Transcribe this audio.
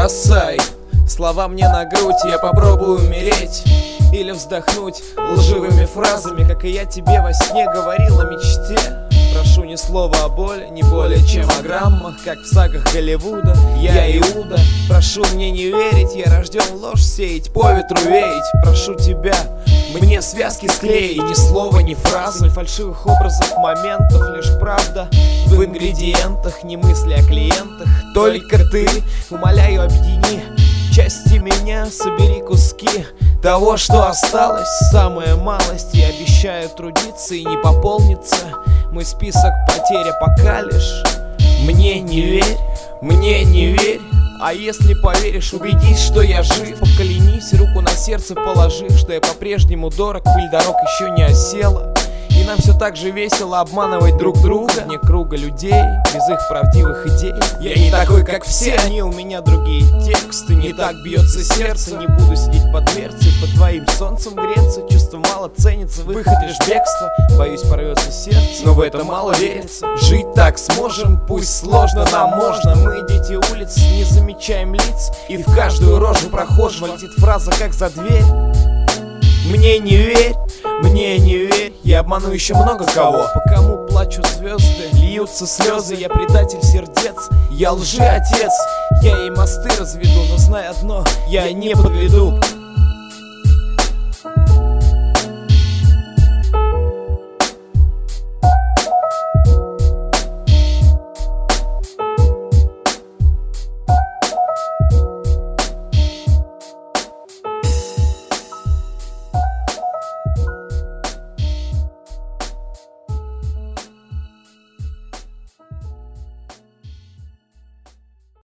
бросай слова мне на грудь, я попробую умереть или вздохнуть лживыми фразами, как и я тебе во сне говорил о мечте. Прошу ни слова о боли, не более чем о граммах, как в сагах Голливуда. Я Иуда, прошу мне не верить, я рожден ложь сеять, по ветру веять. Прошу тебя мне связки склеить, ни слова, ни фразы, ни фальшивых образов, моментов, лишь правда в ингредиентах, не мысли о клиентах. Только ты, умоляю, объедини части меня, собери куски того, что осталось, самая малость. Я обещаю трудиться и не пополнится мой список потерь, пока лишь мне не верь, мне не верь. А если поверишь, убедись, что я жив. Поклянись, руку на сердце положив, что я по-прежнему дорог, пыль дорог еще не осела. И нам все так же весело обманывать друг друга вне круга людей, без их правдивых идей. Я не такой, как все, они у меня другие тексты. Не так бьется сердце, не буду сидеть под дверцей, под твоим солнцем греться. Чувство мало ценится, выход лишь бегство. Боюсь, порвется сердце, но в это мало верится. Жить так сможем, пусть сложно, нам можно. Мы дети улиц, не замечаем лиц, и в каждую рожу прохожего летит фраза, как за дверь. Мне не верь, мне не верь, я обману еще много кого. По кому плачут звезды, льются слезы, я предатель сердец, я лжеотец. Я ей мосты разведу, но знай одно, я не подведу.